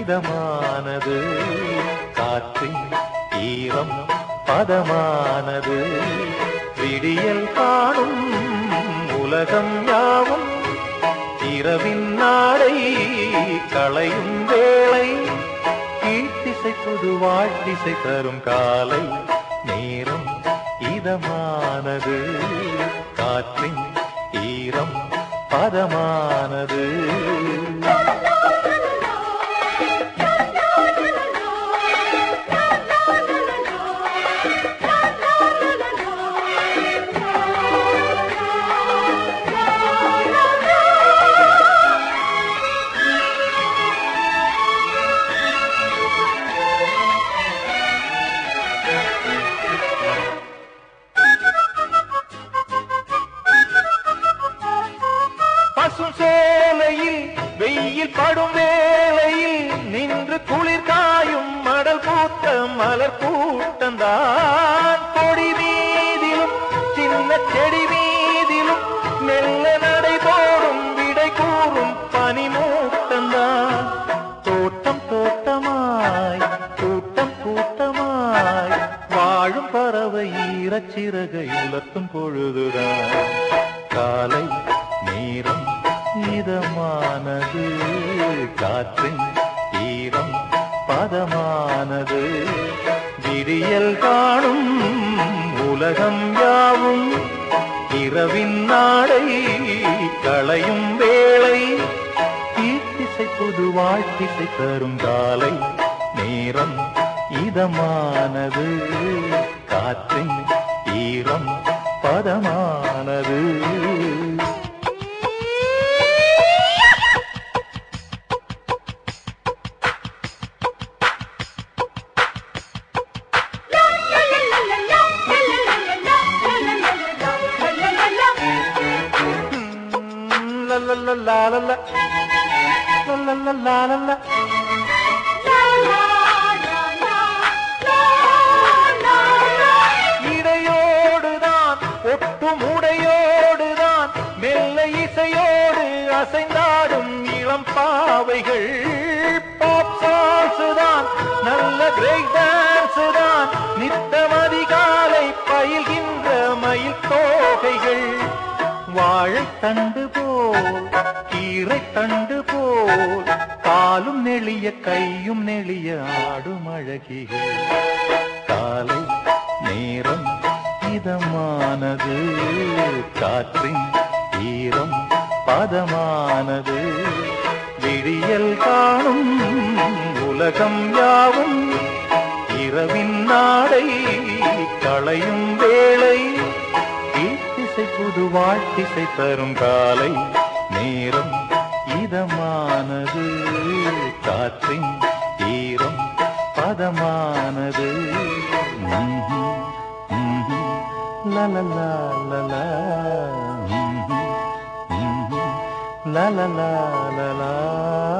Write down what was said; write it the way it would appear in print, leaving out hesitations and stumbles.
இதமானது, காற்றின் ஈரம் பதமானது, விடியல் காணும் உலகம் யாவும் இரவின் நாடை களையும் வேளை, கீழ்த்திசை புது வாழ்த்திசை தரும் காலை நேரம் இதமானது, காற்றின் ஈரம் பதமானது. பசும் சேலையில் வெயில் படும் வேளையில் நின்று குளிர் காயும் மடல் பூத்த மலர் கூட்டந்தான், கொடி மீதிலும் சின்ன செடி மீதிலும் மெல்ல நடை போடும் விடை கூறும் பனிமூட்டந்தான், தோட்டம் தோட்டமாய் கூட்டம் கூட்டமாய் வாழும் பறவை ஈரச்சிறகை உலர்த்தும் பொழுதுதான், காலை நேரம் இதமானது, காற்றின் ஈரம் பதமானது, விடியல் காணும் உலகம் யாவும் இரவின் நாடை களையும் வேளை, கீழ்த்திசை புது வாழ்த்திசை தரும் காலை நேரம் இதமானது, காற்றின் ஈரம் பதமானது. La la la la la la la la la la. இடையோடுதான் ஒட்டும் உடையோடுதான் மெல்ல இசையோடு அசைந்தாடும் இளம் பாவைகள், பாப் சாங்ஸ் தான் நல்ல பிரேக் டான்ஸ் தான் நித்தம் அதிகாலை பயில்கின்ற மயில் தோகைகள், வாழைத்தண்டு போல் கீரை தண்டு போல் காலும் நெளிய கையும் நெளிய ஆடும் அழகிகள், காலை நேரம் இதமானது, காற்றின் ஈரம் பதமானது, விடியல் காணும் உலகம் யாவும் இரவின் நாடை களையும் வேளை, கீழ்த்திசை புது வாழ்த்திசை தரும் காலை நேரம் இதமானது, காற்றின் ஈரம் பதமானது. La la la la la la la la la la.